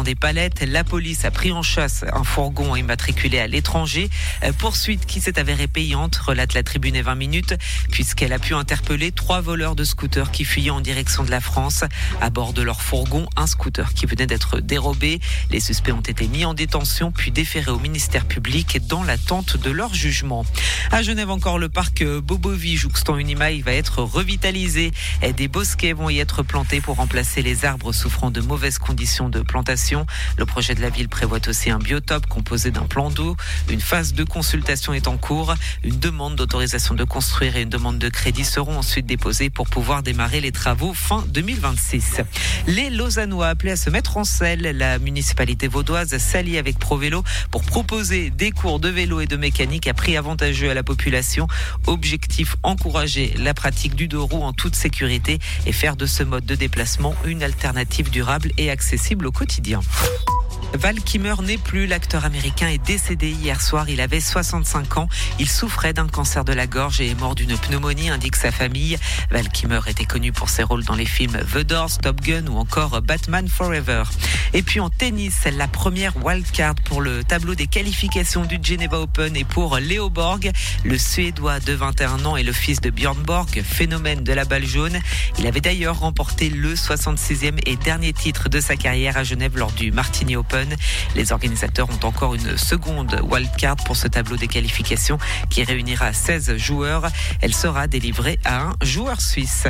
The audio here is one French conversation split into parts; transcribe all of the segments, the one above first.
dans des palettes. La police a pris en chasse un fourgon immatriculé à l'étranger. Poursuite qui s'est avérée payante, relate la Tribune et 20 minutes, puisqu'elle a pu interpeller 3 voleurs de scooters qui fuyaient en direction de la France. À bord de leur fourgon, un scooter qui venait d'être dérobé. Les suspects ont été mis en détention puis déférés au ministère public dans l'attente de leur jugement. À Genève encore, le parc Bobovi jouxtant Unimail va être revitalisé. Des bosquets vont y être plantés pour remplacer les arbres souffrant de mauvaises conditions de plantation. Le projet de la ville prévoit aussi un biotope composé d'un plan d'eau. Une phase de consultation est en cours. Une demande d'autorisation de construire et une demande de crédit seront ensuite déposées pour pouvoir démarrer les travaux fin 2026. Les Lausannois appelés à se mettre en selle. La municipalité vaudoise s'allie avec ProVélo pour proposer des cours de vélo et de mécanique à prix avantageux à la population. Objectif, encourager la pratique du 2 roues en toute sécurité et faire de ce mode de déplacement une alternative durable et accessible au quotidien. Val Kilmer n'est plus. L'acteur américain est décédé hier soir. Il avait 65 ans. Il souffrait d'un cancer de la gorge et est mort d'une pneumonie, indique sa famille. Val Kilmer était connu pour ses rôles dans les films The Doors, Top Gun ou encore Batman Forever. Et puis en tennis, la première wildcard pour le tableau des qualifications du Geneva Open et pour Léo Borg. Le Suédois de 21 ans est le fils de Björn Borg, phénomène de la balle jaune. Il avait d'ailleurs remporté le 66e et dernier titre de sa carrière à Genève lors du Martini Open. Les organisateurs ont encore une seconde wildcard pour ce tableau des qualifications qui réunira 16 joueurs. Elle sera délivrée à un joueur suisse.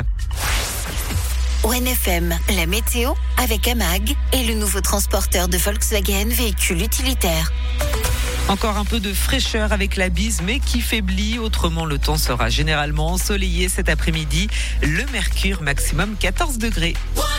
ONFM, la météo avec AMAG et le nouveau transporteur de Volkswagen véhicule utilitaire. Encore un peu de fraîcheur avec la bise, mais qui faiblit. Autrement, le temps sera généralement ensoleillé cet après-midi. Le mercure maximum 14 degrés.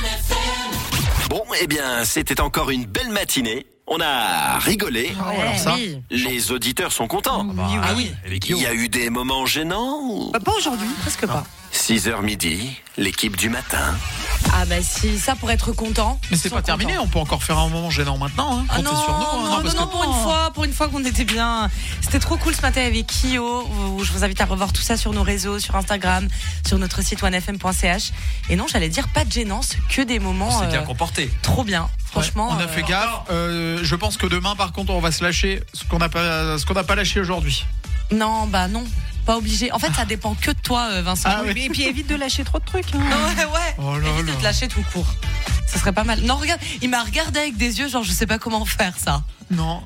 Bon, eh bien, c'était encore une belle matinée. On a rigolé. Alors ça, oui. Les auditeurs sont contents. Ah oui. Il y a eu des moments gênants ou... Pas aujourd'hui, presque pas. 6h midi, l'équipe du matin. Ah bah si, ça pour être content. Mais c'est pas terminé, on peut encore faire un moment gênant maintenant. Hein. Ah Comptez non, sur nous. non, parce que... pour une fois qu'on était bien. C'était trop cool ce matin avec Kyo. Je vous invite à revoir tout ça sur nos réseaux, sur Instagram, sur notre site onefm.ch. Et non, j'allais dire pas de gênance, que des moments. On s'est bien comporté. Trop bien. Franchement, on a fait gaffe. Je pense que demain, par contre, on va se lâcher ce qu'on n'a pas lâché aujourd'hui. Non, bah non. Pas obligé. En fait, ça dépend que de toi, Vincent. Ah oui. Et puis évite de lâcher trop de trucs. Hein. Ouais. Oh là Évite là. de te lâcher tout court. Ça serait pas mal. Non, regarde, il m'a regardé avec des yeux, genre je sais pas comment faire ça. Non,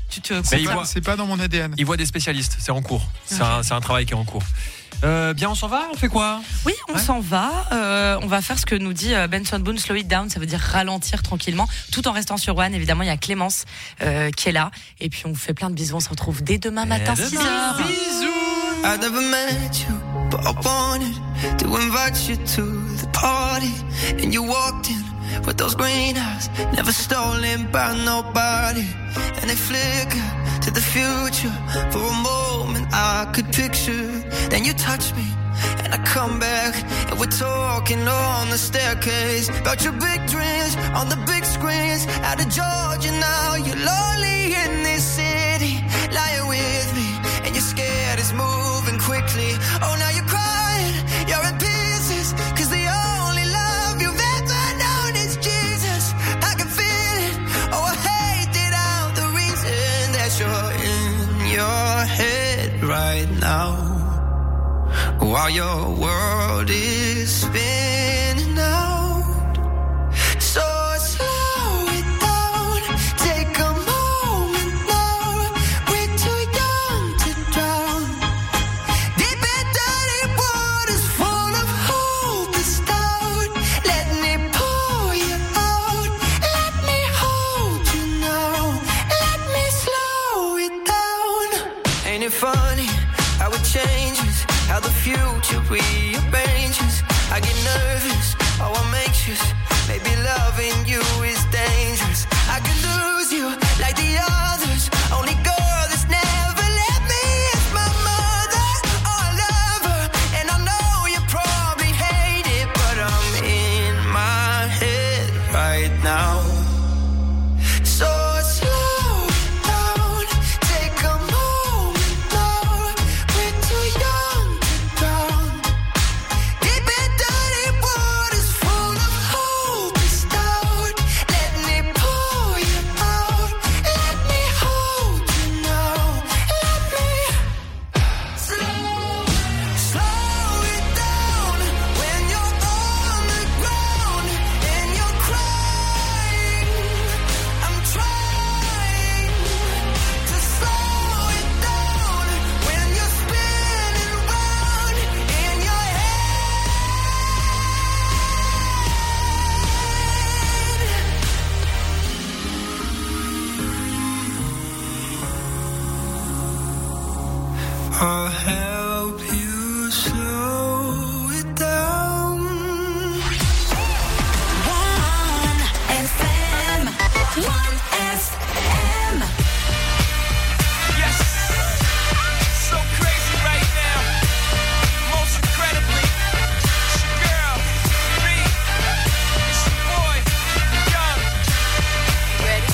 c'est pas dans mon ADN. Il voit des spécialistes, c'est en cours. C'est un travail qui est en cours. Bien, on s'en va. On fait quoi? Oui, on s'en va. On va faire ce que nous dit Benson Boone, slow it down. Ça veut dire ralentir tranquillement, tout en restant sur One. Évidemment, il y a Clémence qui est là. Et puis, on vous fait plein de bisous. On se retrouve dès demain matin, 6h. Bisous. I never met you, but I wanted to invite you to the party. And you walked in with those green eyes, never stolen by nobody. And they flicker to the future. For a moment I could picture. Then you touch me and I come back, and we're talking on the staircase about your big dreams on the big screens. Out of Georgia now, you're lonely in this city, lying with me, and you're scared it's moving quickly. Oh, now you're crying, you're in pieces, 'cause the only love you've ever known is Jesus. I can feel it, oh, I hate it out, the reason that you're in your head right now, while your world is spinning out. So slow it down, take a moment now. We're too young to drown, deep in dirty waters full of hopeless doubt. Let me pour you out, let me hold you now, let me slow it down. Ain't it funny how it changes, how the future rearranges? I get nervous, oh I'm anxious, maybe loving you is dangerous. I could lose you like the others, only girl that's never let me is my mother. Oh I love her, and I know you probably hate it, but I'm in my head right now. So slow it down, take a moment now. We're too young to drown, deep in dirty waters full of hope. I'll help you slow it down. 1FM, 1FM. Yes, so crazy right now. Most incredibly, it's your girl, me. It's your boy, Young. Ready?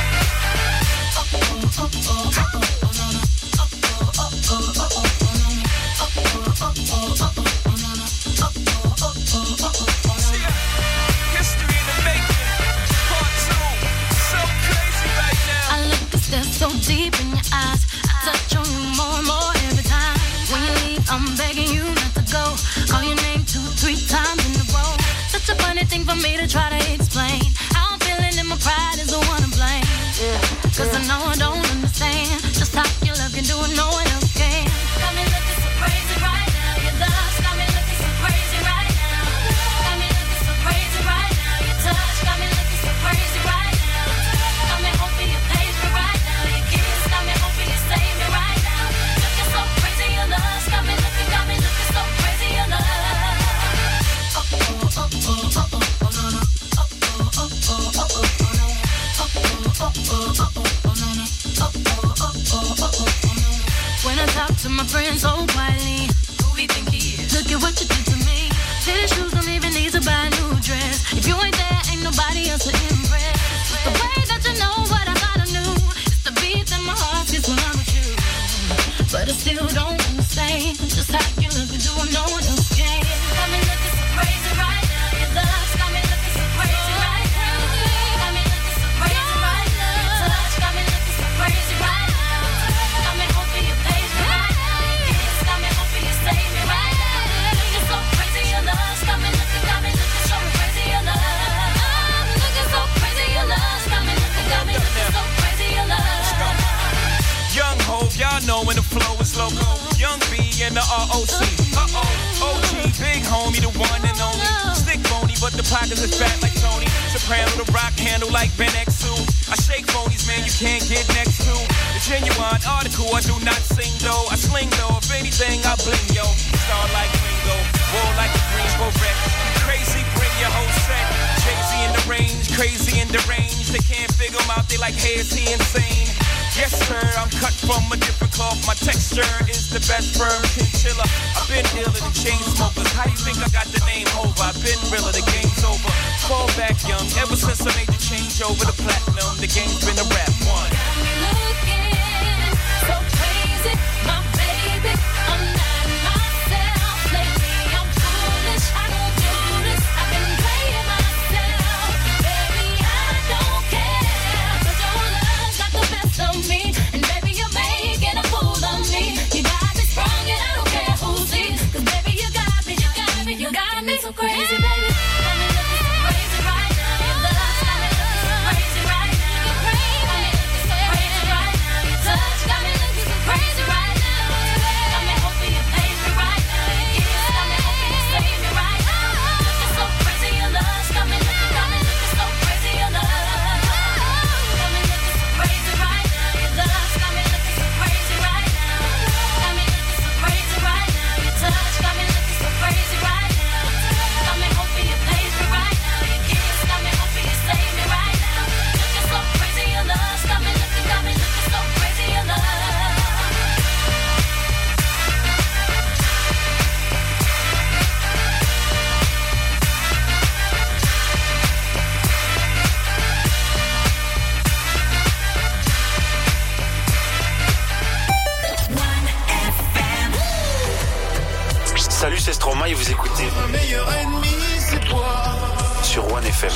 History in the making, part 2. So crazy right now. I look and stare so deep in your eyes. I touch on you more and more every time. When you leave, I'm begging you not to go. Call your name 2-3 times in a row. Such a funny thing for me to try to explain. How I'm feeling and my pride is the one to blame. Cause I know I don't understand just how your love can do what no one else can. Got me looking so crazy right now. Your love's got me looking so crazy right now. Got me looking so crazy right now. Your touch got me looking so crazy right now. Got me hoping you page me right now. Your kiss got me hoping you save me right now. Looking so crazy, your love's got me looking so crazy, your love. When I talk to my friends so quietly, who we think he is? Look at what you did to me. Tennis shoes don't even need to buy a new dress. If you ain't there, ain't nobody else to impress. It's the way that you know what I thought I knew. It's the beat that my heart gets when I'm with you. But I still don't understand just how you look and do what no one else can. Got me looking so crazy right now. Your love's got me looking so crazy right now. Got me looking so crazy right now. Your touch got me looking so crazy right now. Got me hoping you page me right now. Your kiss got me hoping you save me right now. Looking so crazy, your love's got me looking so crazy, your love. I'm looking so crazy, your love's got me looking so crazy, your love. Young Hov, y'all know when the flow is loco. Young B and the ROC. OG, big homie, the one and only. Stick bony, but the pockets is fat like Tony. Soprano, the rock handle like Ben X2. I shake phonies, man, you can't get next to. The genuine article, I do not sing though. I sling though, if anything, I bling yo. Star like Ringo, roll like a Greensboro wreck. Crazy, bring your whole set. Jay-Z in the range, crazy in the range. They can't figure him out, they like, hey, is he insane? Yes, sir, I'm cut from a different cloth. My texture is the best firm chinchilla. I've been dealing in chain smokers. How you think I got the name over? I've been realer, the game's over. Fall back young, ever since I made the change over the platinum. The game's been a rap one. Got me looking so crazy, my baby. I'm not myself lately. I'm foolish. I don't do this. I've been playing myself, baby. I don't care, 'cause your love's got the best of me, and baby you're making a fool of me. You got me sprung, and I don't care who sees, 'cause baby you got me so crazy, baby. Got me looking so crazy right now. Your love's got me looking so crazy right now. You're crazy, got me looking so crazy right now. Your touch got me looking so crazy right now. Got me hoping you page me right now. Your kiss got me hoping you save me right now. Looking so crazy, your love's got me looking so crazy, your love. Got me looking so crazy right now. Your love's got me looking so crazy right now. Got me looking so crazy right now. Your touch got me looking so crazy right now. Got me hoping you page me right now. Your kiss got me hoping you save me right now. Looking so crazy, your love's got me looking so crazy, your love. Salut, c'est Stromae et vous écoutez Ma meilleure ennemie, c'est toi. sur 1FM.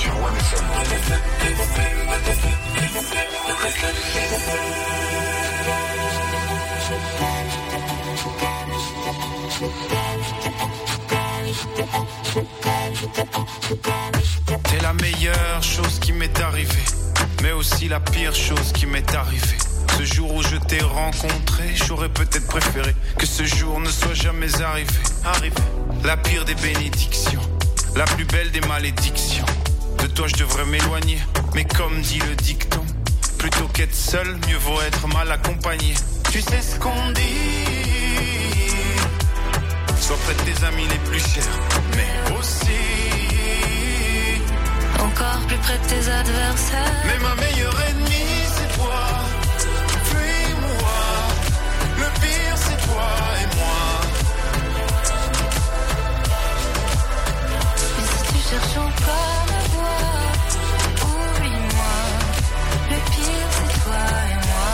T'es la meilleure chose qui m'est arrivée, mais aussi la pire chose qui m'est arrivée. Ce jour où je t'ai rencontré, j'aurais peut-être préféré que ce jour ne soit jamais arrivé. La pire des bénédictions, la plus belle des malédictions. De toi je devrais m'éloigner, mais comme dit le dicton, plutôt qu'être seul, mieux vaut être mal accompagné. Tu sais ce qu'on dit, sois près de tes amis les plus chers, mais aussi encore plus près de tes adversaires. mais ma meilleure ennemie c'est toi. Fuis-moi, le pire c'est toi et moi. Et si tu cherches encore à voir, oublie-moi, le pire c'est toi et moi.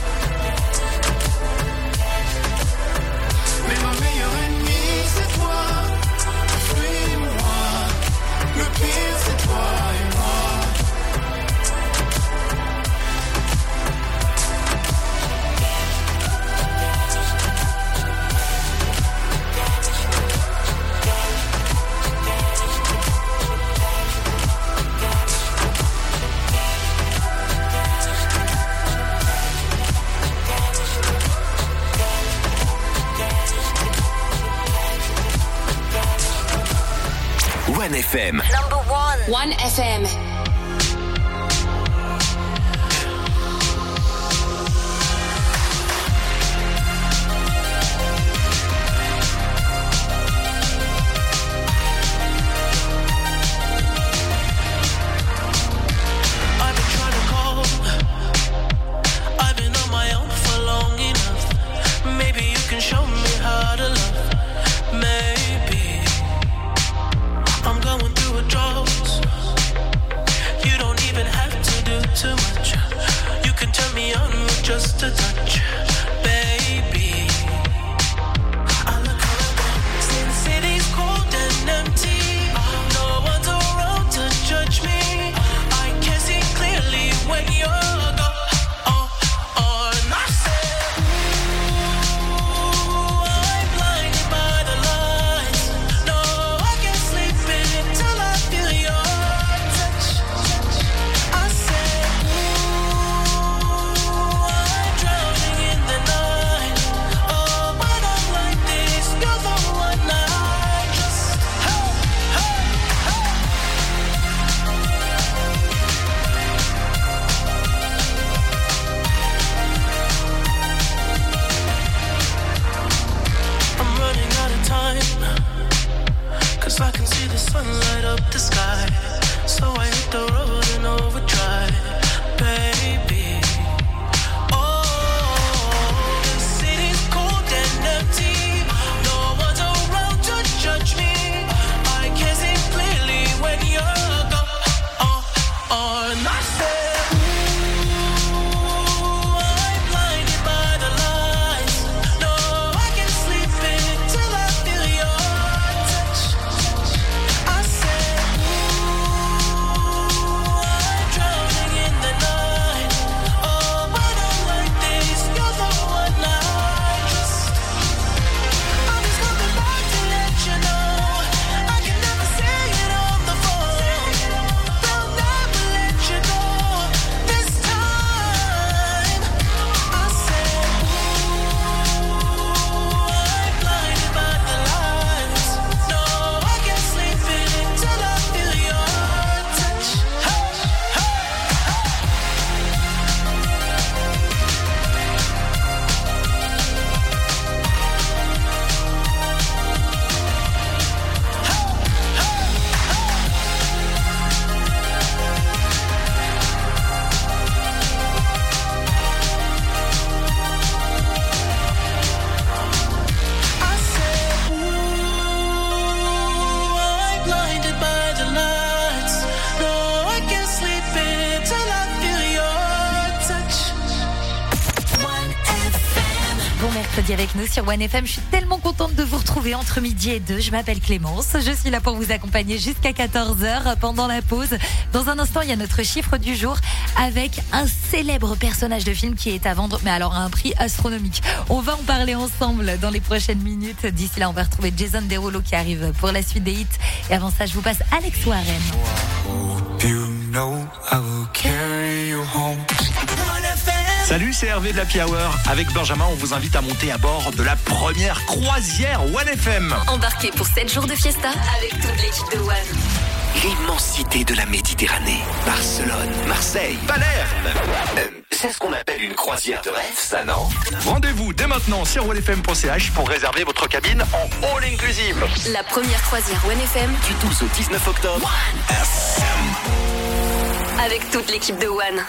Mais ma meilleure ennemie c'est toi. Fuis-moi, le pire c'est toi et moi. One FM. Number one. One FM. I've been trying to call. I've been on my own for long enough. Maybe you can show me how to love. Maybe I'm going through a drought. You don't even have to do too much. You can turn me on with just a touch, baby. I look around, since city's cold and empty. No one's around to judge me. I can see clearly when you're gone. I said, ooh, I'm blinded by the lights. No, I can't sleep until I feel your touch. I said, ooh, I'm drowning in the night. Oh, when I'm like this, you're the one I just. Hey, hey, hey. I'm running out of time, 'cause I can see the sun light up the sky. So I hit the road in overdrive, baby. Oh, the city's cold and empty. No one's around to judge me. I can see clearly when you're gone. And I said, ooh, I'm blinded by the lights. No, I can't sleep until I feel your touch. I said, ooh, I'm drowning in the night. Oh, when I'm like this, you're the one I just. I'm just coming back to let you know I can never say it on the phone. They'll never let you go this time. I said, ooh, I'm blinded by the lights. No, I can't sleep until I feel your touch. Hey, hey, I said, ooh, I'm blinded by the lights. No, I can't sleep until I feel your touch. One FM. Bon mercredi avec nous sur One FM. Je suis tellement contente de vous retrouver entre midi et 2. Je m'appelle Clémence. Je suis là pour vous accompagner jusqu'à 14h pendant la pause. Dans un instant, il y a notre chiffre du jour avec un célèbre personnage de film qui est à vendre, mais alors à un prix astronomique. On va en parler ensemble dans les prochaines minutes. D'ici là, on va retrouver Jason Derulo qui arrive pour la suite des hits. Et avant ça, je vous passe Alex Warren. You know I will carry you home. Salut, c'est Hervé de l'Happy Hour. Avec Benjamin, on vous invite à monter à bord de la première croisière One FM. Embarquez pour 7 jours de fiesta avec toute l'équipe de One. L'immensité de la Méditerranée. Barcelone, Marseille, Palerme. C'est ce qu'on appelle une croisière de rêve, ça, non? Rendez-vous dès maintenant sur onefm.ch pour réserver votre cabine en all inclusive. La première croisière OneFM Du 12 au 19 octobre. avec toute l'équipe de One.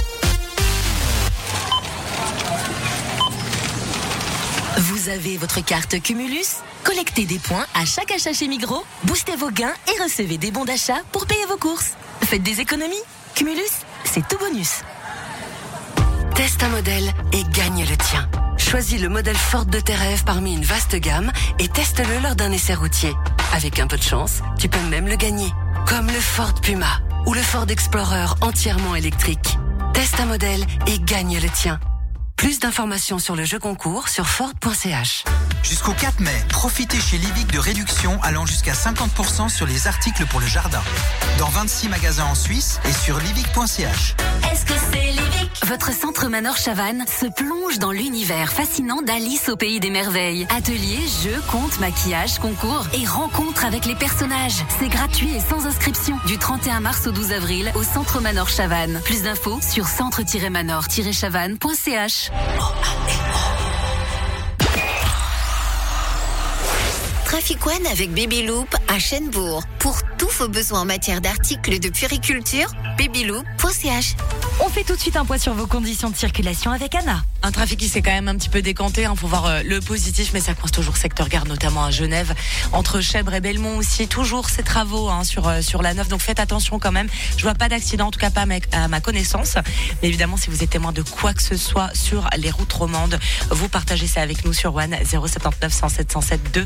Vous avez votre carte Cumulus? Collectez des points à chaque achat chez Migros, boostez vos gains et recevez des bons d'achat pour payer vos courses. Faites des économies. Cumulus, c'est tout bonus. Teste un modèle et gagne le tien. Choisis le modèle Ford de tes rêves parmi une vaste gamme et teste-le lors d'un essai routier. Avec un peu de chance, tu peux même le gagner. Comme le Ford Puma ou le Ford Explorer entièrement électrique. Teste un modèle et gagne le tien. Plus d'informations sur le jeu concours sur Ford.ch. Jusqu'au 4 mai, profitez chez Livic de réductions allant jusqu'à 50% sur les articles pour le jardin. Dans 26 magasins en Suisse et sur livic.ch. Est-ce que c'est Livic? Votre centre Manor Chavannes se plonge dans l'univers fascinant d'Alice au pays des merveilles. Ateliers, jeux, contes, maquillage, concours et rencontres avec les personnages. C'est gratuit et sans inscription. Du 31 mars au 12 avril au centre Manor Chavannes. Plus d'infos sur centre-manor-chavannes.ch. Trafic One avec Baby Loop à Chênebourg. Pour tous vos besoins en matière d'articles de puériculture, babyloop.ch. On fait tout de suite un point sur vos conditions de circulation avec Anna. Un trafic qui s'est quand même un petit peu décanté, faut voir le positif, mais ça coince toujours secteur gare, notamment à Genève, entre Chèvres et Belmont aussi, toujours ces travaux sur la 9, donc faites attention quand même. Je vois pas d'accident, en tout cas pas à ma connaissance, mais évidemment si vous êtes témoin de quoi que ce soit sur les routes romandes, vous partagez ça avec nous sur One 079 107 107 2.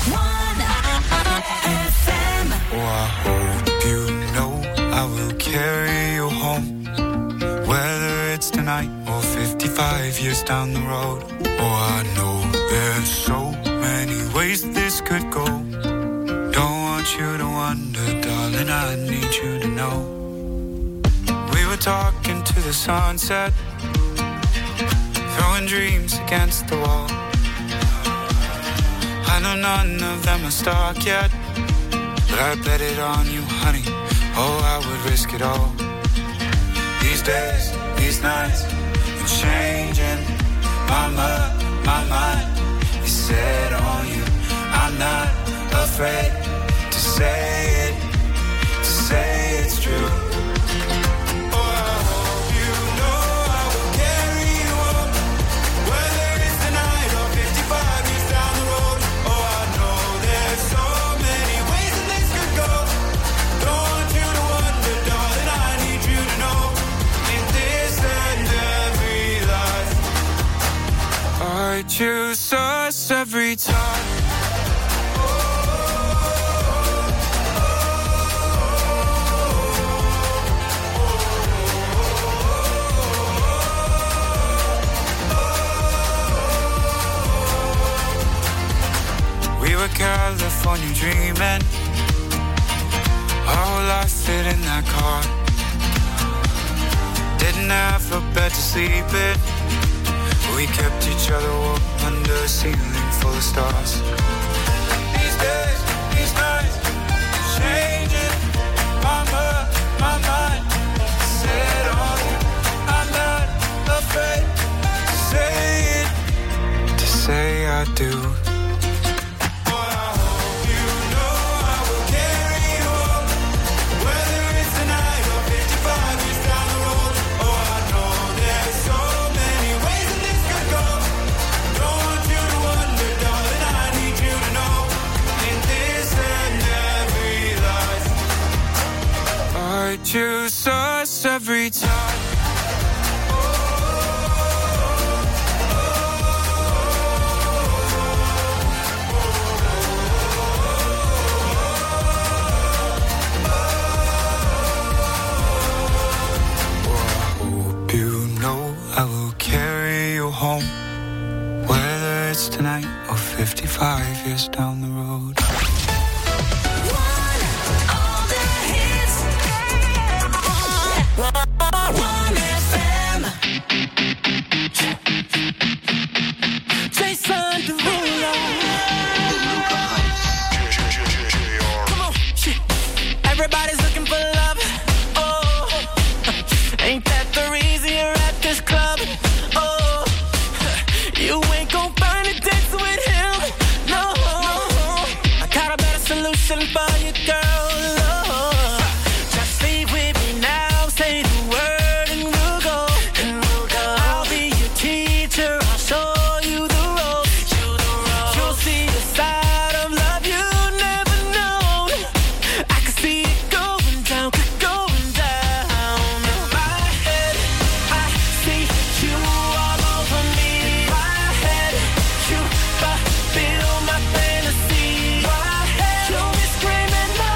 Oh, I hope you know I will carry you home, whether it's tonight or 55 years down the road. Oh, I know there's so many ways this could go. Don't want you to wonder, darling, I need you to know. We were talking to the sunset, throwing dreams against the wall. I know none of them are stuck yet, but I bet it on you, honey. Oh, I would risk it all. These days, these nights, I'm changing my mind is set on you. I'm not afraid to say it's true. I choose us every time. We were California dreaming, our whole life fit in that car. Didn't have a bed to sleep in, we kept each other warm under a ceiling full of stars. These days, these nights, changing my mind, set on you. I'm not afraid to say I do. I choose us every time. I hope you know I will carry you home, whether it's tonight or 55 years down the road. One FM. Jason Derulo. Come on, shit. Everybody's looking for love. Oh, ain't that the reason you're at this club? by you, girl. Oh, just stay with me now. Say the word and we'll go. I'll be your teacher. I'll show you the ropes. You'll see the side of love you never known. I can see it going down, going down. In my head, I see you all over me. In my head, you fulfill my fantasy. In my head, you'll be screaming no.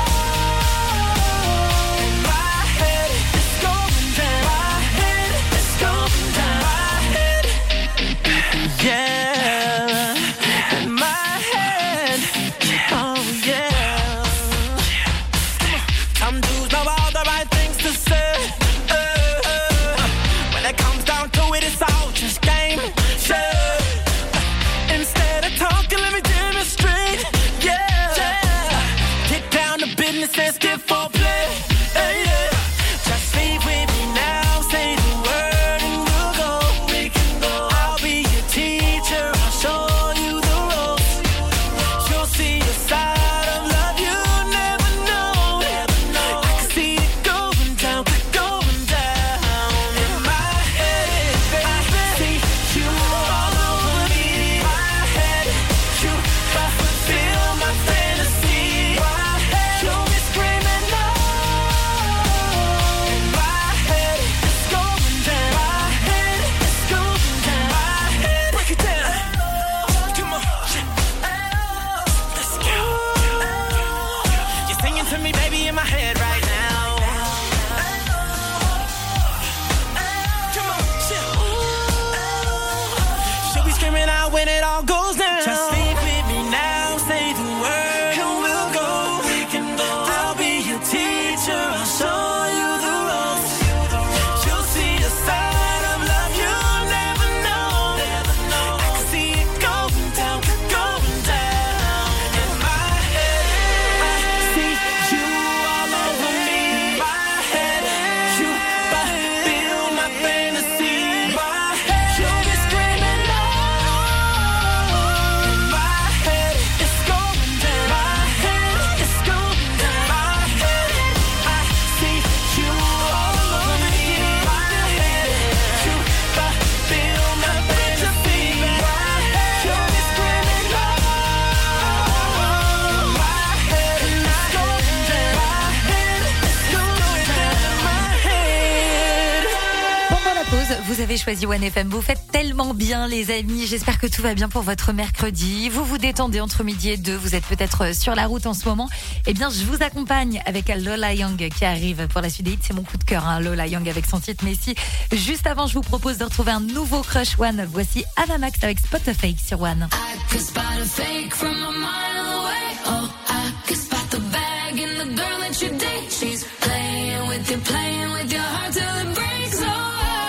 In my head, it's going down. My head, it's going down. My head, yeah. In my head, oh yeah. Some dudes know all the right things to say. When it comes down to it, it's all just game. Yeah. Instead of talking, let me demonstrate. Yeah. Get down to business and skip for play. Hey, yeah. Just stay with me now. Say the word and we'll go. We can go. I'll be your teacher. I'll show you the ropes. You'll see a side of love you never know. I can see it going down, going down. In my head, I see you all over me. In my head, you fulfill my fantasy. In my head, you'll be screaming no. In my head, it's going down. My head, it's going down. My head, break it down. Come on, let's go. You're singing to me, baby, in my head right now. Come on, she'll be screaming out when it all goes down. Just stay with me now, say the word, and we'll go. We can go. I'll be your teacher, I'll show you the ropes. You'll see a side of love you never know. I can see it going down, going down. In my head, I see you all over me. In my head, you fulfill my fantasy. In my head, you'll be screaming no. In my head, it's going down. My head, it's going down. My head, I see you all over me. In my head, you fulfill my fantasy. In my head, you'll be screaming no. In my head, it's going down. My head, it's going down. My head. Pendant la pause, vous avez choisi 1FM. Vous faites tellement bien, les amis. J'espère que tout va bien pour votre mercredi. Vous vous détendez entre midi et 2. Vous êtes peut-être sur la route en ce moment. Eh bien, je vous accompagne avec Lola Young qui arrive pour la suite des hits. C'est mon coup de cœur, hein, Lola Young avec son titre Messi. Juste avant, je vous propose de retrouver un nouveau Crush One. Voici Avamax avec Spot a Fake sur One. I could spot a fake from a mile away. Oh, I could spot the bag in the girl that you date. She's playing with your heart till it breaks. Oh,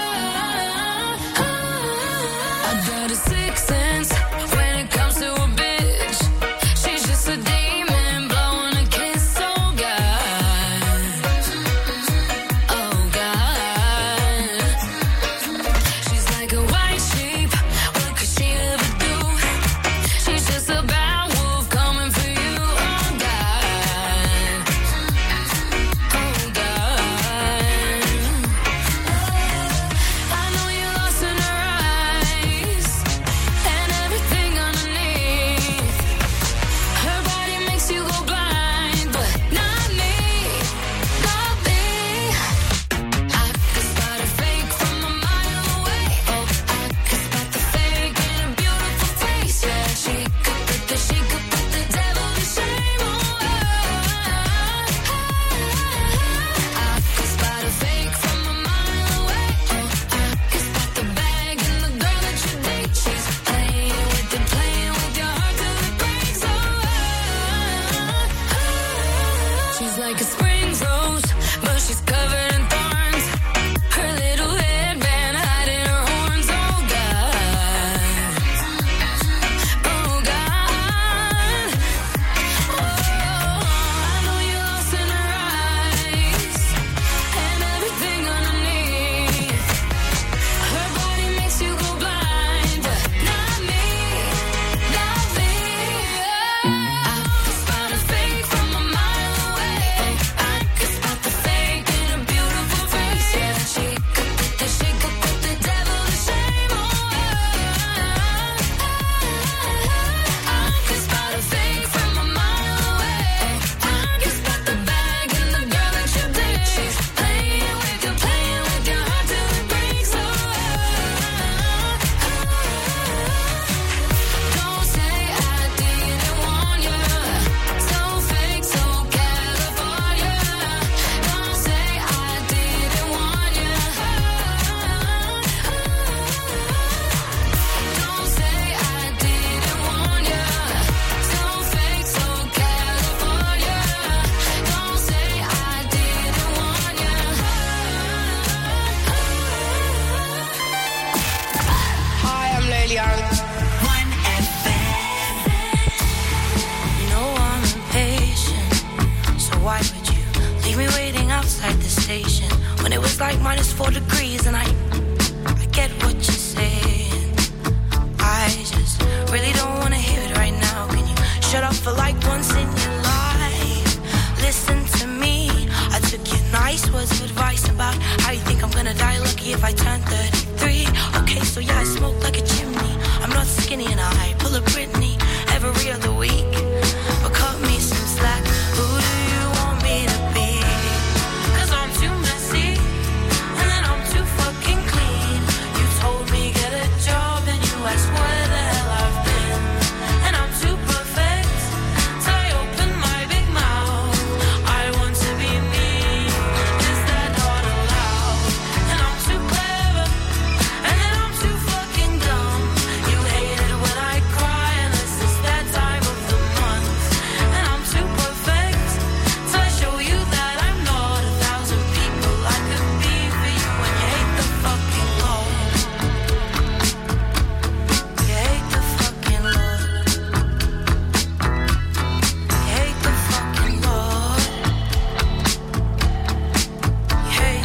I got a sixth sense when it comes to a bitch. She's just a demon blowing a kiss. Oh God, oh God. She's like a white sheep. What could she ever do? She's just a bad wolf coming at the station when it was like -4 degrees, and I get what you're saying. I just really don't wanna hear it right now. Can you shut up for like once in your life? Listen to me. I took your nice words of advice about how you think I'm gonna die lucky if I turn 33. Okay, so yeah, I smoke like a chimney. I'm not skinny and I pull a Britney every other week. But cut me some slack. Who do you want me to be? 'Cause I'm too messy and then I'm too fucking clean. You told me get a job and you asked where the hell I've been. And I'm too perfect till I open my big mouth. I want to be me. Is that not allowed? And I'm too clever and then I'm too fucking dumb. You hate it when I cry unless it's that time of the month. And I'm too perfect till I show you that I'm not 1,000 people I could be for you. When you hate the fucking Lord, you hate the fucking Lord, you hate the fucking Lord, you hate.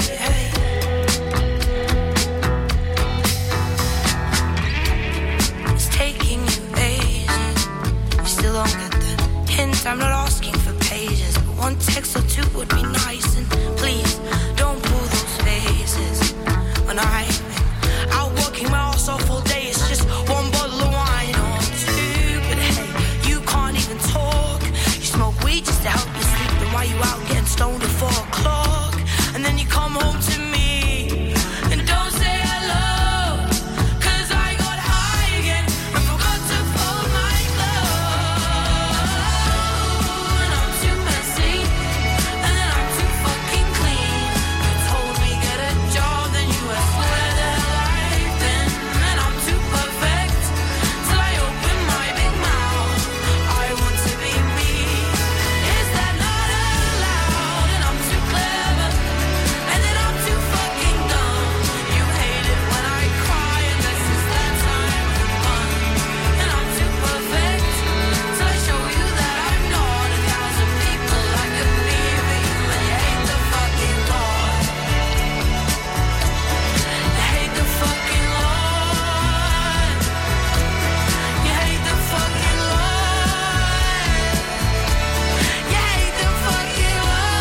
It's taking you ages. You still don't get the hint. I'm not asking for pages, but one text or two would be nice. And please don't pull those faces when I'm out working my ass off all day. It's just one bottle of wine or two, but hey, you can't even talk. You smoke weed just to help you sleep. Then why you out getting stoned at 4 o'clock? And then you come home to me and don't say hello. 'Cause I got high again and forgot to fold my clothes. And I'm too messy and then I'm too fucking clean. You told me get a job, then you asked where the hell I've been. And I'm too perfect till I open my big mouth. I want to be me. Is that not allowed? And I'm too clever and then I'm too fucking dumb. You hate it when I cry unless it's that time of the month. And I'm too perfect till I show you that I'm not 1,000 people I could be for you. And you hate the fucking Lord, you hate the fucking Lord, you hate the fucking Lord, you hate the fucking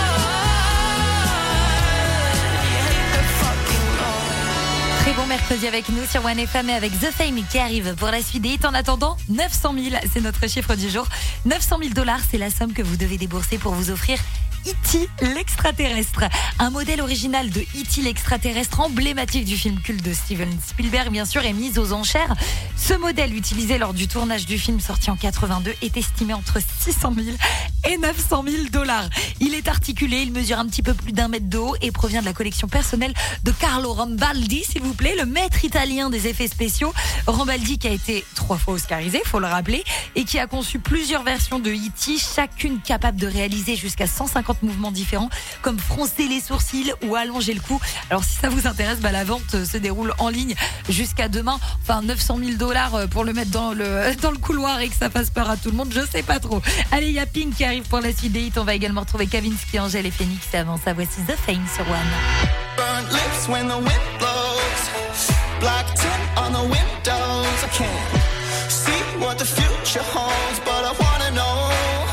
Lord. Très bon mercredi avec nous sur One FM et avec The Fame qui arrive pour la suite des hits. En attendant, 900 000, c'est notre chiffre du jour. 900 000 $, c'est la somme que vous devez débourser pour vous offrir E.T. l'extraterrestre. Un modèle original de E.T. l'extraterrestre, emblématique du film culte de Steven Spielberg, bien sûr, est mis aux enchères. Ce modèle, utilisé lors du tournage du film sorti en 82, est estimé entre 600 000 et 900 000 $. Il est articulé, il mesure un petit peu plus d'1 mètre de haut et provient de la collection personnelle de Carlo Rambaldi, s'il vous plaît, le maître italien des effets spéciaux. Rambaldi qui a été 3 fois oscarisé, faut le rappeler, et qui a conçu plusieurs versions de E.T., chacune capable de réaliser jusqu'à 150 mouvements différents, comme froncer les sourcils ou allonger le cou. Alors si ça vous intéresse, la vente se déroule en ligne jusqu'à demain. Enfin, 900 000 $ pour le mettre dans le couloir et que ça fasse peur à tout le monde, je sais pas trop. Allez, il y a Pink qui arrive pour la suite des hits. On va également retrouver Kavinsky, Angèle et Phoenix. Et avant ça, voici The Fame sur One. Burnt lips when the wind blows. Black tint on the windows. I can't see what the future holds, but I wanna know.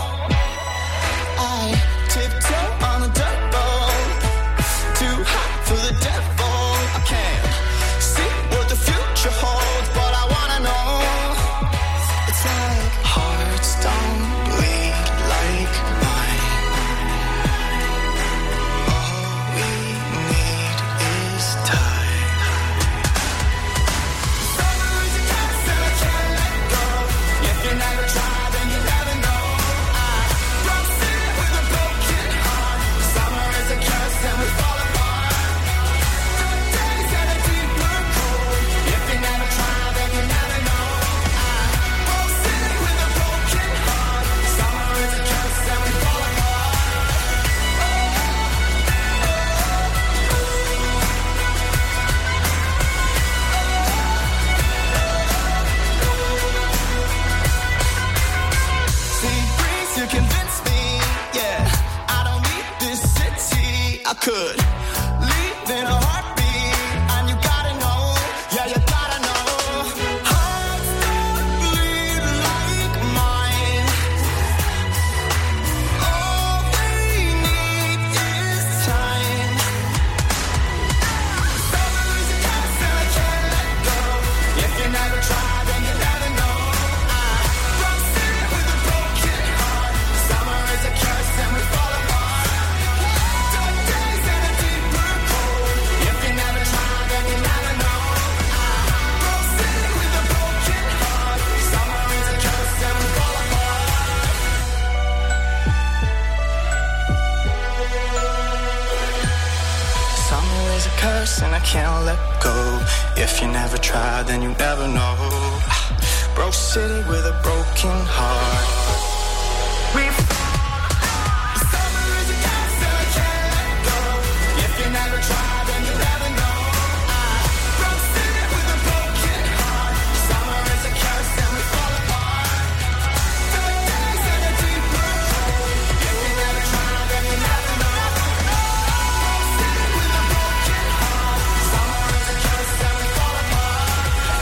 I tiptoe on a dirt road. Too hot for the devil. I can't see what the future holds, but I wanna know. It's like hearts don't bleed like mine. All we need is time. Summer is a kiss and I can't let go. If you never try can't let go. If you never try, then you never know. Broke city with a broken heart. Summer is a cancer, can't let go. If you never try, then you never know. Broke city with a broken heart. Summer is a curse and we fall apart. Dark days and a deeper cold. If you never try, then you never know. Broke city with a broken heart. Summer is a curse and we fall apart.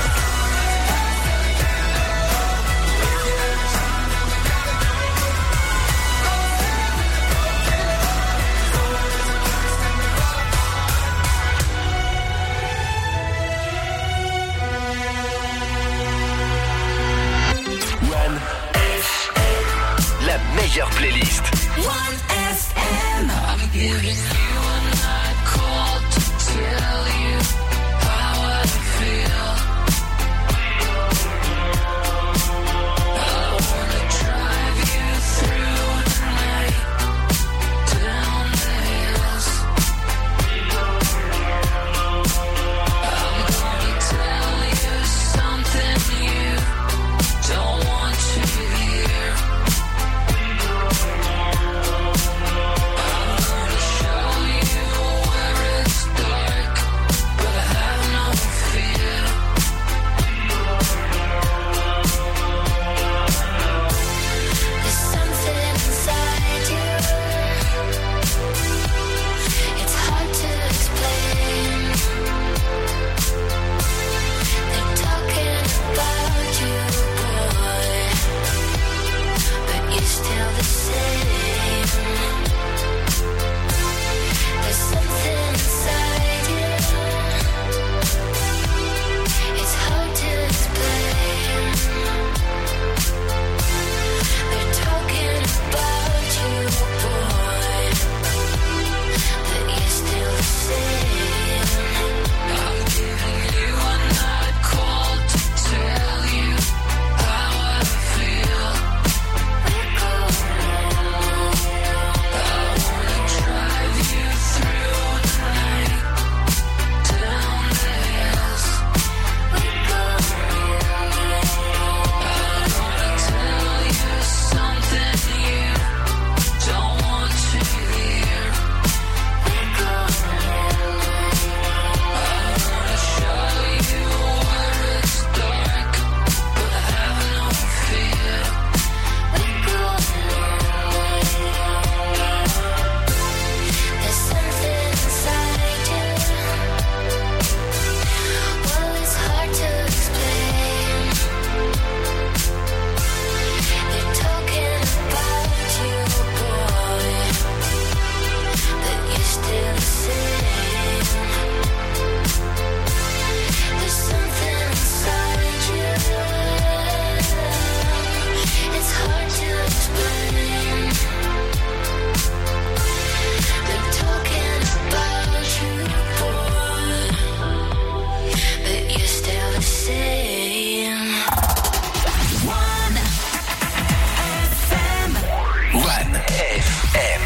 One FM, la meilleure playlist. One FM. I'm giving you a night call to tell you how I feel. I wanna drive you through the night, down the hills. I'm gonna tell you something you don't want to hear. I'm gonna show you where it's dark, but I have no fear. There's something inside you. It's hard to explain. They're talking about you, boy, but you're still the same. There's something inside you. It's hard to explain. They're talking about you, boy, but you're still the same. I'm giving you a night call to tell you how I feel. I wanna drive you through the night, down the hills. I'm gonna tell you something you don't want to hear. I'm gonna show you where it's dark, but I have no fear. There's something inside you. Well, it's hard to explain. They're talking about you, boy, but you're still the same. There's something inside you. It's hard to explain. They're talking about you, boy, but you're still the same. One FM. One FM.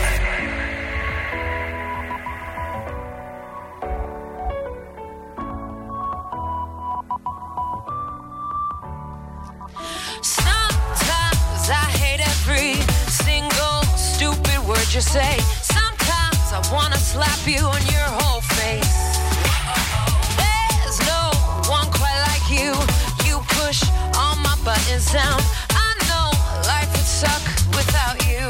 Sometimes I hate every single stupid word you say. Sometimes I wanna slap you on your whole face. There's no one quite like you. You push all my buttons down. I know life would suck without you.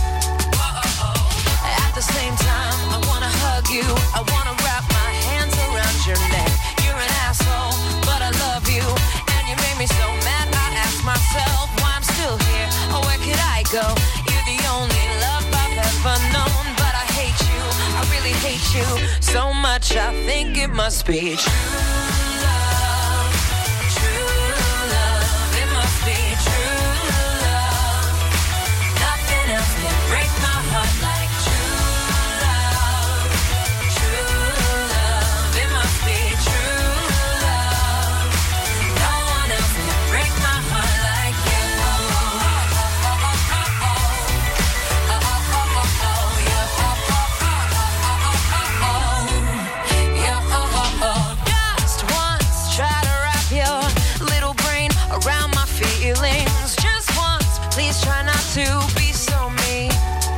At the same time, I wanna hug you. I wanna wrap my hands around your neck. You're an asshole, but I love you. And you made me so mad, I ask myself why I'm still here. Or where could I go? You're the only love I've ever known. But I hate you, I really hate you so much, I think it must be true love. True love, it must be true love. Nothing else can break my heart like true love. True love, it must be true love. No one else can break my heart like you. to be so mean.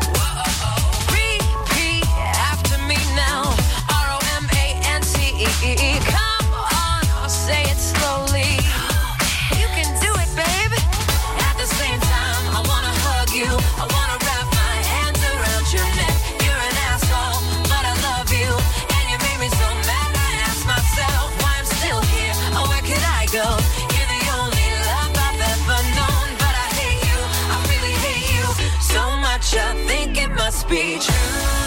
Repeat after me now. R-O-M-A-N-C-E. Come on, I'll say it slowly. You can do it, babe. At the same time, I wanna hug you. I wanna wrap my hands around your neck. You're an asshole, but I love you. And you made me so mad, I ask myself why I'm still here. Oh, where could I go? You're the only love I've ever known. But I hate you, I really hate you so much. I think it must be true.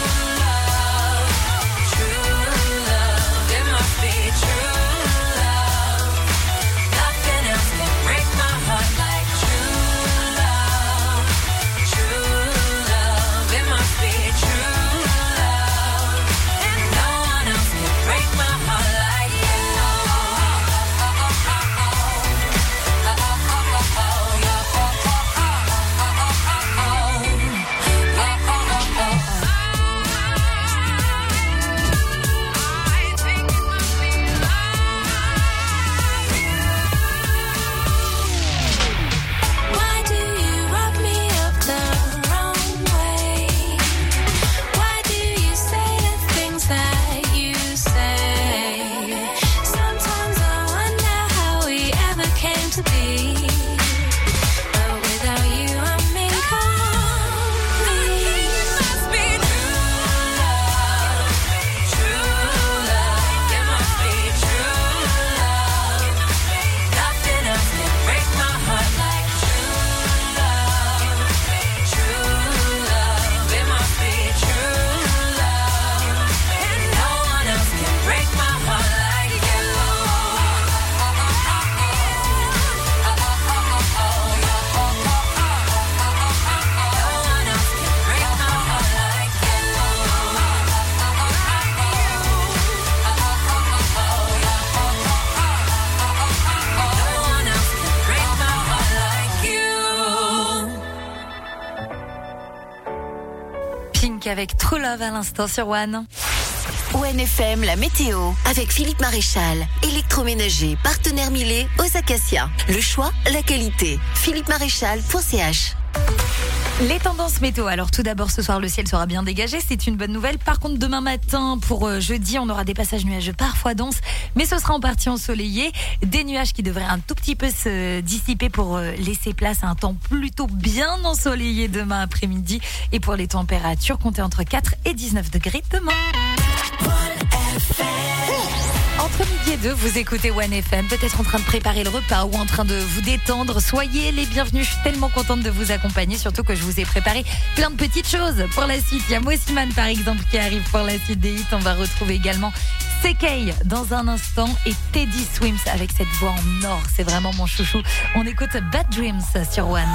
Avec True Love à l'instant sur One. ONFM, la météo, avec Philippe Maréchal, électroménager, partenaire Millet, aux Acacias. Le choix, la qualité. philippemaréchal.ch. Les tendances météo. Alors tout d'abord, ce soir, le ciel sera bien dégagé. C'est une bonne nouvelle. Par contre, demain matin, pour jeudi, on aura des passages nuageux parfois denses, mais ce sera en partie ensoleillé. Des nuages qui devraient un tout petit peu se dissiper pour laisser place à un temps plutôt bien ensoleillé demain après-midi. Et pour les températures, comptez entre 4 et 19 degrés demain. Entre midi et 2, vous écoutez One FM, peut-être en train de préparer le repas ou en train de vous détendre. Soyez les bienvenus, je suis tellement contente de vous accompagner, surtout que je vous ai préparé plein de petites choses. Pour la suite, il y a Mossiman par exemple qui arrive pour la suite des hits. On va retrouver également CK dans un instant et Teddy Swims avec cette voix en or. C'est vraiment mon chouchou. On écoute Bad Dreams sur One.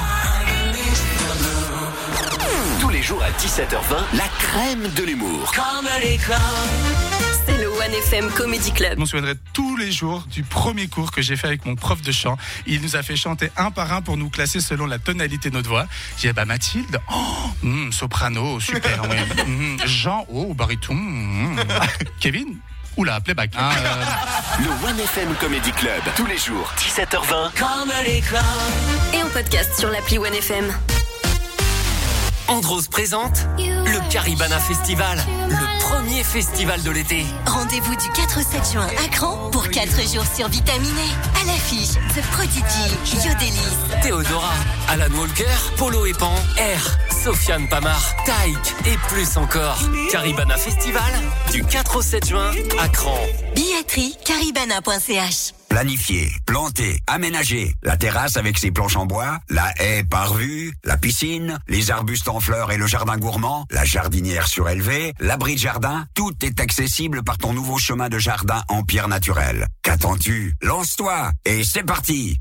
Tous les jours à 17h20, la crème de l'humour. Comme les clowns. C'est le One FM Comedy Club. Je m'en souviendrai tous les jours du premier cours que j'ai fait avec mon prof de chant. Il nous a fait chanter un par un pour nous classer selon la tonalité de notre voix. J'ai dit, Mathilde, soprano, super. Ouais. Jean, baryton. Kevin, oula, playback. Le One FM Comedy Club, tous les jours, 17h20. Comme les clowns. Et en podcast sur l'appli One FM. Andros présente le Caribana Festival, le premier festival de l'été. Rendez-vous du 4-7 juin à Cran pour 4 jours survitaminés. À l'affiche, The Prodigy, Yodelis, Théodora, Alan Walker, Polo et Pan, R, Sofiane Pamar, Taïk et plus encore. Caribana Festival, du 4 au 7 juin à Cran. billetterie caribana.ch. Planifier, planter, aménager, la terrasse avec ses planches en bois, la haie par vue, la piscine, les arbustes en fleurs et le jardin gourmand, la jardinière surélevée, l'abri de jardin, tout est accessible par ton nouveau chemin de jardin en pierre naturelle. Qu'attends-tu? Lance-toi et c'est parti!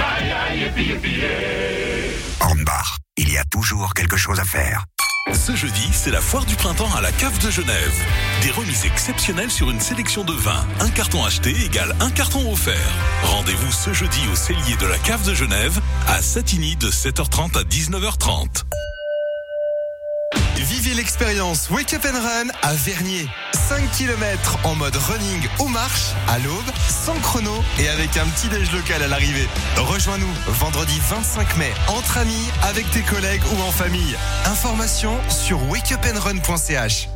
Hornbach, il y a toujours quelque chose à faire. Ce jeudi, c'est la foire du printemps à la Cave de Genève. Des remises exceptionnelles sur une sélection de vins. Un carton acheté égale un carton offert. Rendez-vous ce jeudi au cellier de la Cave de Genève à Satigny de 7h30 à 19h30. Vivez l'expérience Wake Up and Run à Vernier. 5 km en mode running ou marche à l'aube, sans chrono et avec un petit déj local à l'arrivée. Rejoins-nous vendredi 25 mai entre amis, avec tes collègues ou en famille. Informations sur wakeupandrun.ch.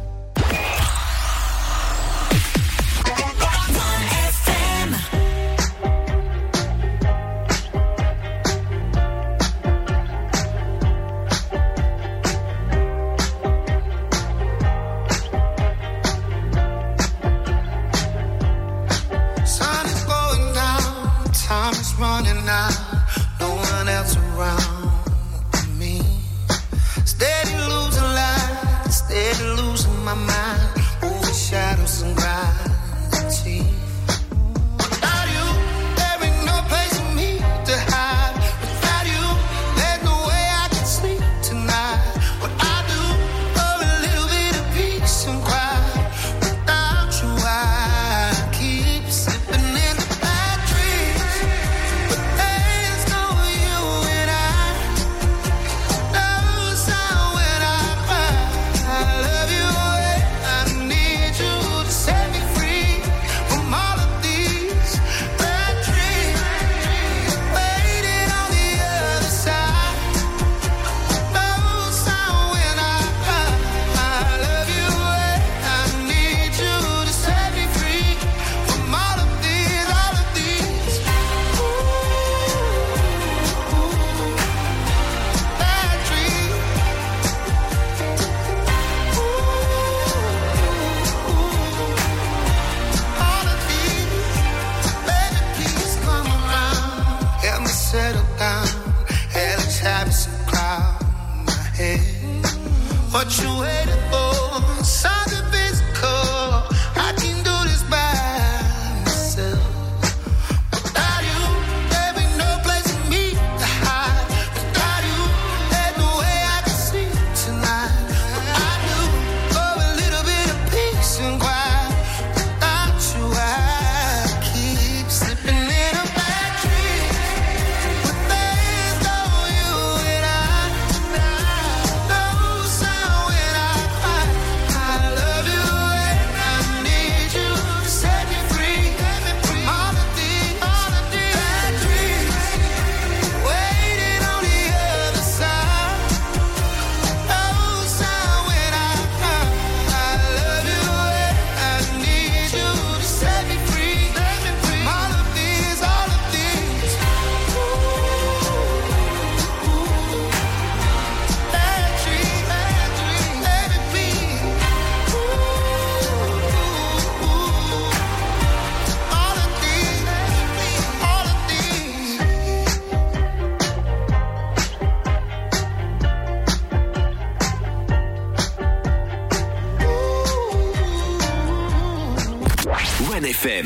FM.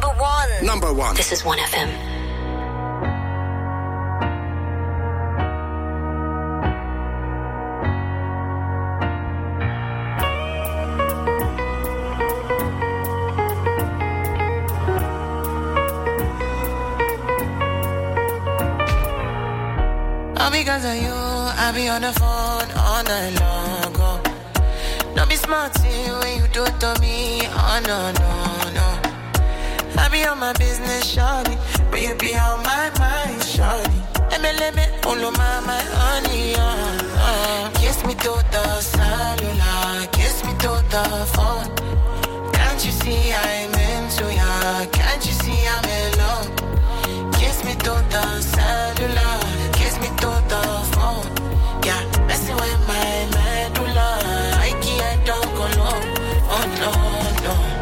Number one. This is 1FM. All because of you, I be on the phone all night long. Oh. Don't be smart when you do it to me. Oh no, no, no. I be on my business, shawty, but you be on my mind, shawty. Let me all my honey, Kiss me to the cellular, kiss me to the phone. Can't you see I'm into ya? Can't you see I'm in love? Kiss me to the cellular, kiss me to the phone. Yeah, messing with my medulla, I can't talk alone. Oh no, no.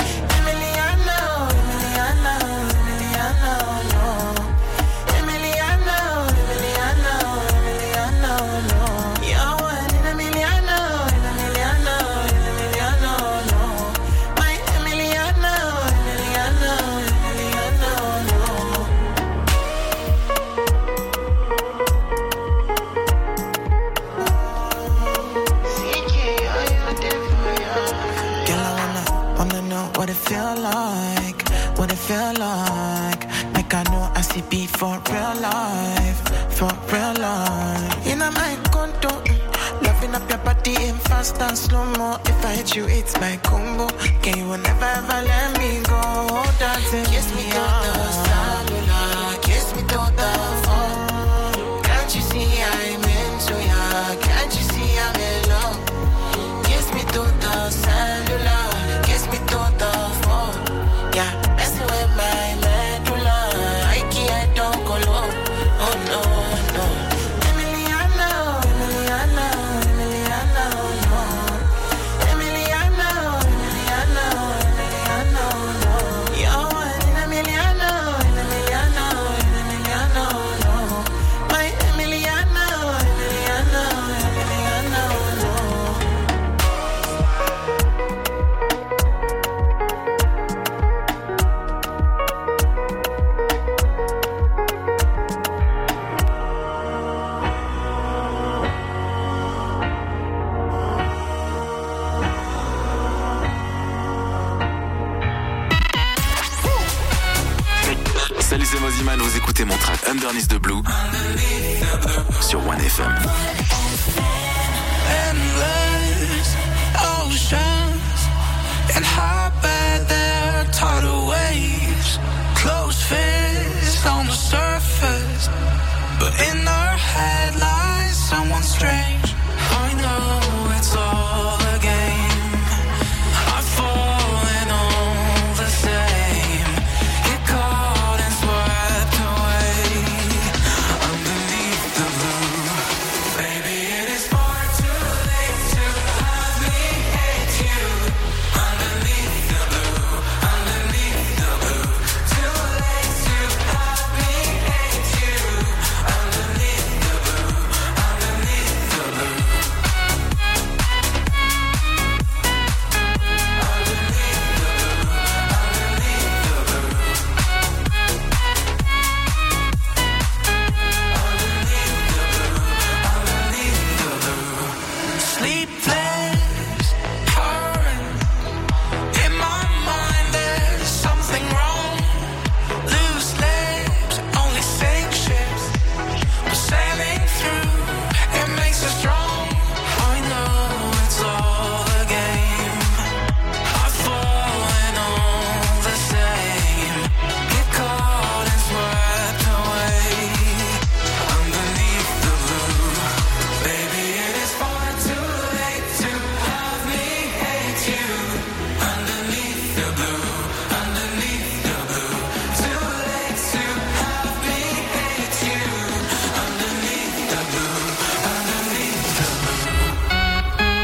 What it feel like, what it feel like. Like I know I see beat for real life, for real life. In my condo, love Moving up your body in fast and slow mo. If I hit you, it's my combo. Can you never ever let me go? Dancing, kiss me to the cellular, kiss me to the phone. Can't you see I'm into ya? Can't you see I'm in love? Kiss me to the cellular, kiss me to the phone. Yeah, messing with my medulla. I don't go low. Oh no, no. Emiliano, Emiliano, Emiliano, no. Emiliano, Emiliano, Emiliano, no. Yo, Emiliano, Emiliano, Emiliano, no. My Emiliano, Emiliano, Emiliano, no. Salut, c'est Moziman, vous écoutez mon track Underneath the Blue sur 1FM. Endless oceans and how bad their tidal waves. Closed fists on the surface, but in our head lies someone strange. I know it's all a game. I've fallen all the same. Get caught and swept away underneath the blue. Baby, it is far too late to have me hate you. Underneath the blue, underneath the blue. Too late to have me hate you. Underneath the blue, underneath the blue. Sleepless, hurting. In my mind, there's something wrong. Loose lips, only sink ships. But sailing through, it makes us strong. I know it's all a game. I've fallen all the same. Get caught and swept away underneath the blue. Baby, it is far too late to have me hate you. Underneath the blue, underneath the blue. Too late to have me hate you. Underneath the blue, underneath the blue.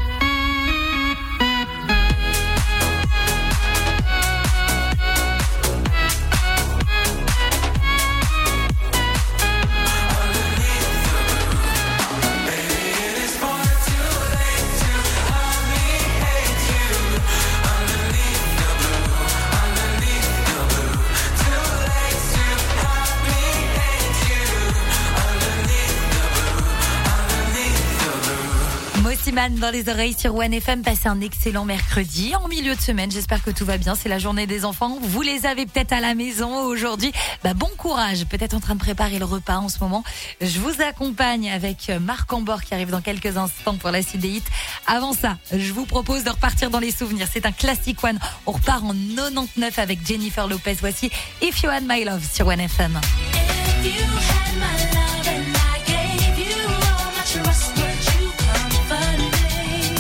Mossiman dans les oreilles sur 1FM. Passez un excellent mercredi en milieu de semaine. J'espère que tout va bien. C'est la journée des enfants. Vous les avez peut-être à la maison aujourd'hui. Bon courage. Peut-être en train de préparer le repas en ce moment. Je vous accompagne avec Marc Ambor qui arrive dans quelques instants pour la suite des hits. Avant ça, je vous propose de repartir dans les souvenirs. C'est un classic one. On repart en 99 avec Jennifer Lopez. Voici If You Had My Love sur 1FM. If you had my love and I gave you all my trust, would you comfort me?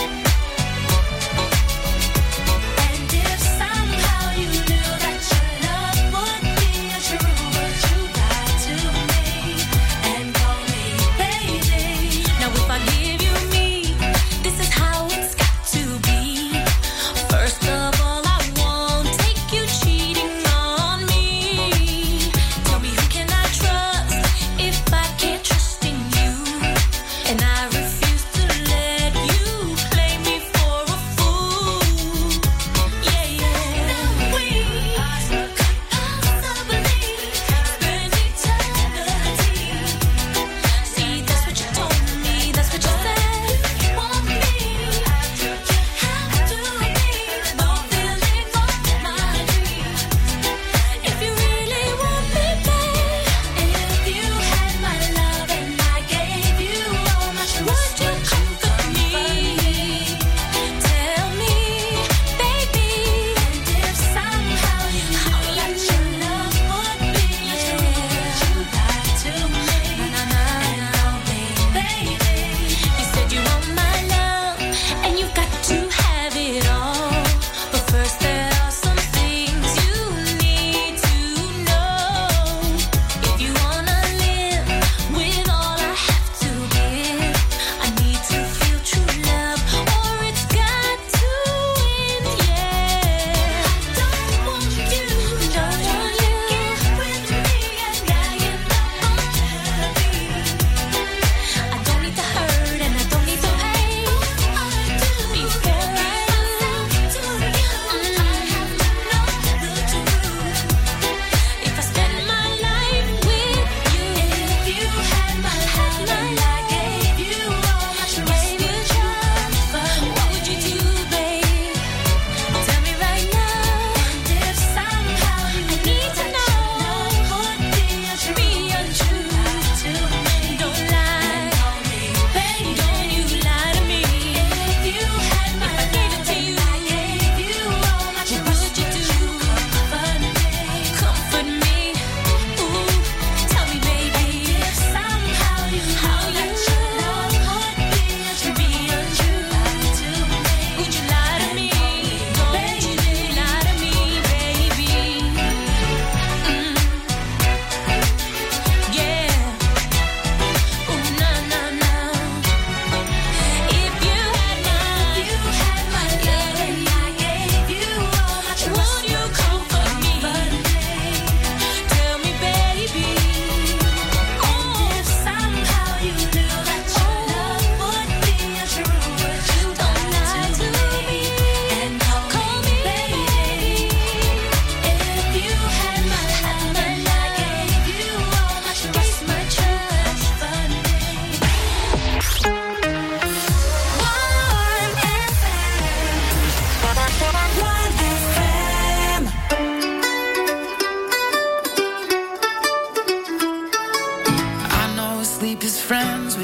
And if somehow you knew that your love would be untrue, would you lie to me and call me baby? Now if I give you me, this is how it's got to be. First of all, I won't take you cheating on me. Tell me who can I trust if I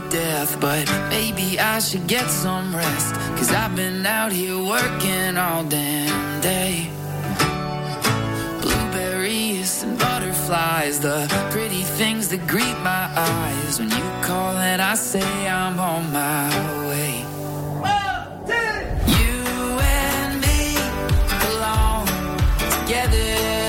death, but maybe I should get some rest, 'cause I've been out here working all damn day. Blueberries and butterflies, the pretty things that greet my eyes. When you call and I say I'm on my way. You and me belong together.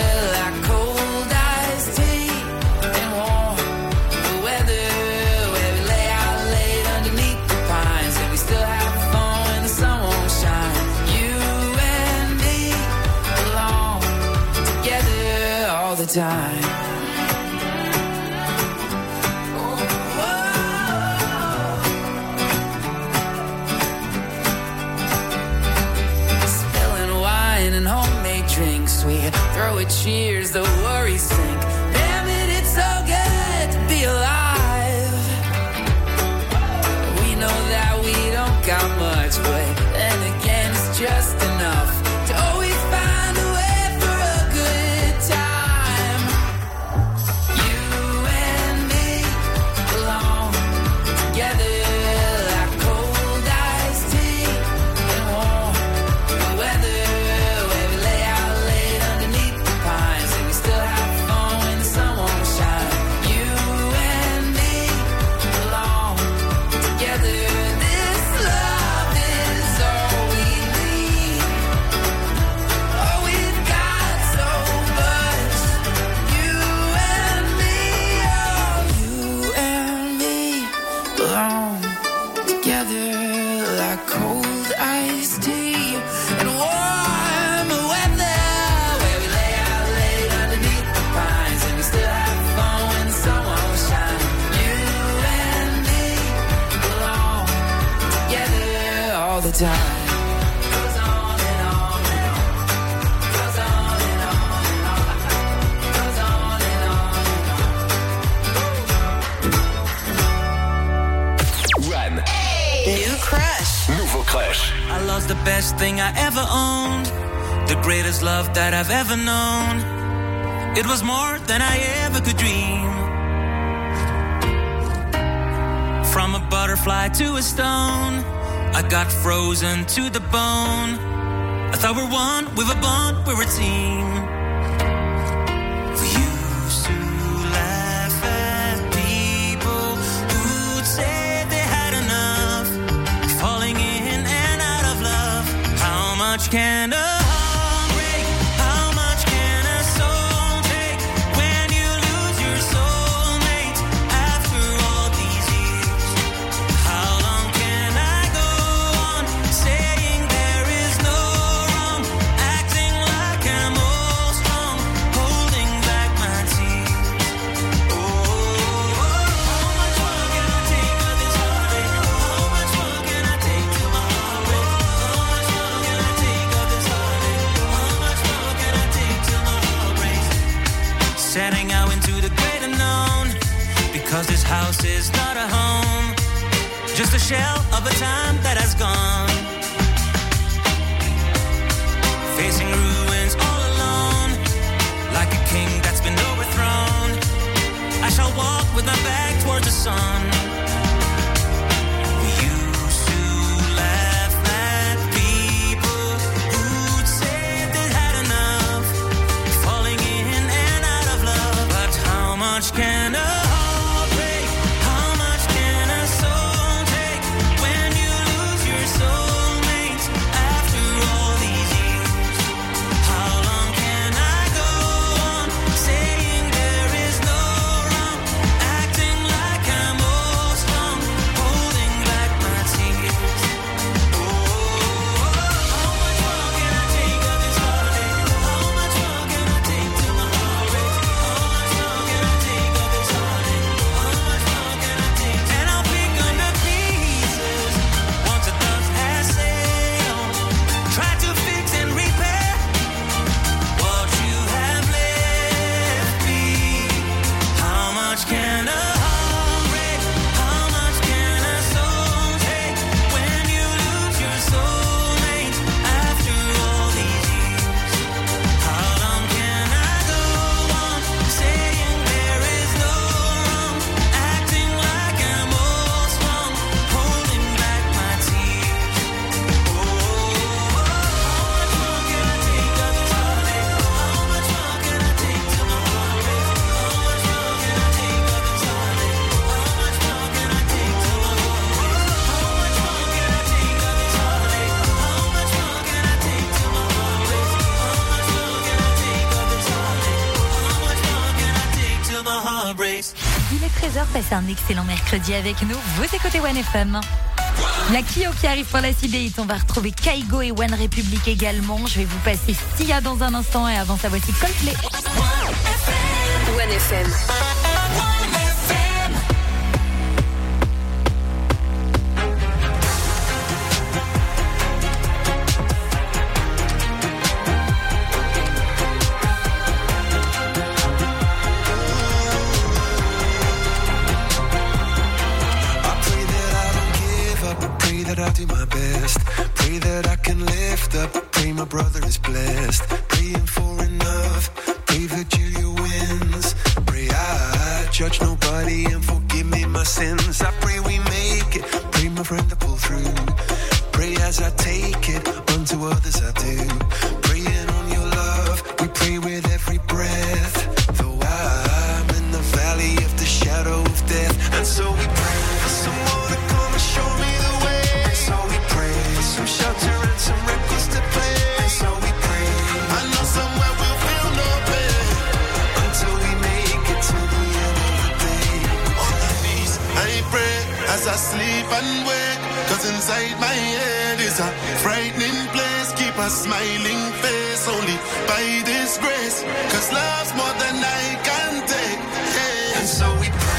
Time. Spilling wine and homemade drinks, we throw a cheers, the worries sink. Damn it, it's so good to be alive. We know that we don't got much, but then again it's just enough to always find a way for a good time. Time. Goes on and on and on. Goes on and on and on. Goes on and on and on. One. New crush. Nouveau crush. I lost the best thing I ever owned, the greatest love that I've ever known. It was more than I ever could dream. From a butterfly to a stone, I got frozen to the bone. I thought we're one, we were a bond, we were a team. We used to laugh at people who'd say they had enough, falling in and out of love. How much can a heart break? How much can a soul take when you lose your soulmate after all these years? How long can I go on saying there is no wrong, acting like I'm all strong, holding back my tears? How much more can I take of this heartache? How much more can I take till my heart breaks? How much more can I take of this heartache? How much more can I take till my heart breaks? Setting out into the great unknown, because this house is not a home, just a shell of a time that has gone. Facing ruins all alone, like a king that's been overthrown. I shall walk with my back towards the sun. We used to laugh at people who'd say they had enough, falling in and out of love. But how much can a heart break? How much can a soul take when you lose your soulmate after all these years? How long can I go on saying there is no wrong, acting like I'm all strong, holding back my tears? How much more can I take of this heartache? How much more can I take till my heart breaks? How much more can I take of this heartache? till my heart breaks. Il est 13h, passez un excellent mercredi avec nous. Vous écoutez One FM. Il y a Kyo qui arrive pour la CDI. On va retrouver Kaigo et One Republic également. Je vais vous passer Sia dans un instant et avant ça, voici Coldplay. One FM. That I'll do my best. Pray that I can lift up. Pray my brother is blessed. Praying for enough. Pray Virgilia wins. Pray I judge nobody and forgive me my sins. I pray we make it. Pray my friend to pull through. Pray as I take it. Unto others I do. Praying on your love. We pray with every breath. Though I'm in the valley of the shadow of death. And so we pray for someone to come and show me the way. Some shelter and some records to play. And so we pray. I know somewhere we'll feel no pain until we make it to the end of the day. On my knees, I pray as I sleep and wake. Cause inside my head is a frightening place. Keep a smiling face only by this grace. Cause love's more than I can take. Hey. And so we pray.